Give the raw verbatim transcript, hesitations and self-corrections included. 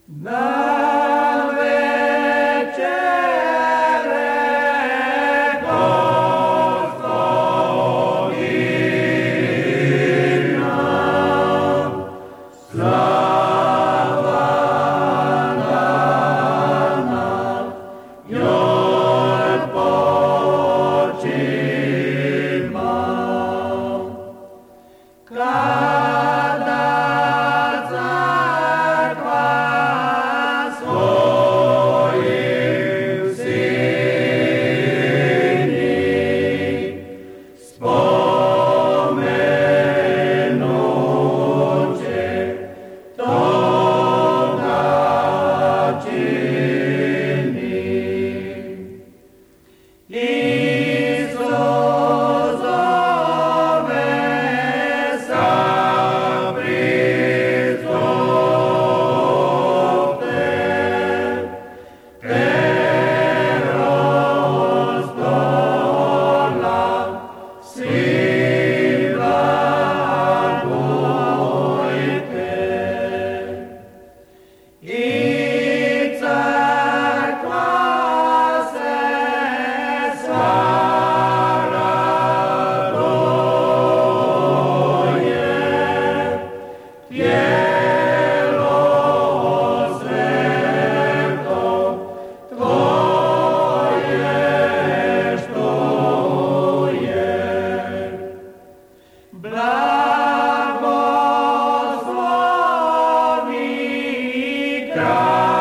Na večere Gospodina, slava dana, joj počima. Kada crkva svojim sini spomenuće toga čini. Isus zove sa prizovte, pero stola svi blagujte. I crkva se sva raduje, tijelo sveto Tvoje štuje. Blagoslovi kralj